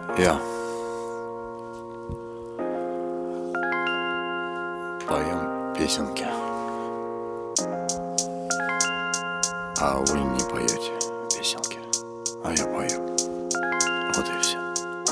Я поем песенки, а вы не поете песенки, а я пою. Вот и все.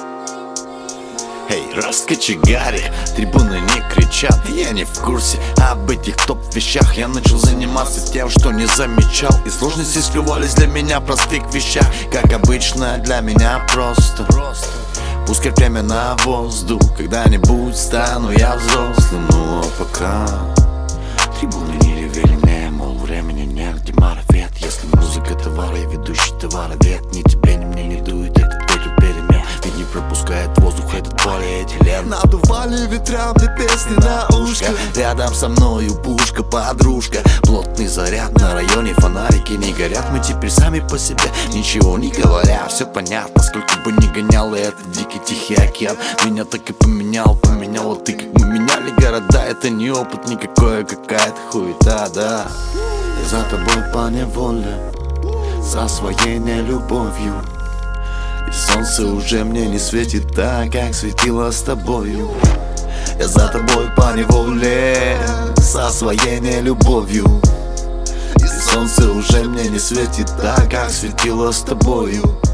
Эй, раскочегари, трибуны не кричат. Я не в курсе об этих топ-вещах. Я начал заниматься тем, что не замечал, и сложности скрывались для меня в простых вещах. Как обычно, для меня просто пускай время на воздух. Когда-нибудь стану я взрослым. Ну а пока трибуны не ревели мне, мол, времени нет, где марафет. Если музыка товар и ведущий товаровед, ни тебе, ни мне не дует этот ветер перемен. Ведь не пропускает воздух этот полиэтилен. Надували ветрам для песни на ушко. Рядом со мною пушка, подружка. Плотный заряд на районе, фонарики не горят. Мы теперь сами по себе, ничего не говоря. Все понятно, сколько бы ни гонял этот дикий тихий океан. Меня так и поменяла ты, как мы меняли города. Это не опыт никакой, а какая-то хуета, да. Я за тобой по неволе, за своей нелюбовью. И солнце уже мне не светит так, как светило с тобою. Я за тобой по неволе, со своей нелюбовью. И солнце уже мне не светит так, как светило с тобою.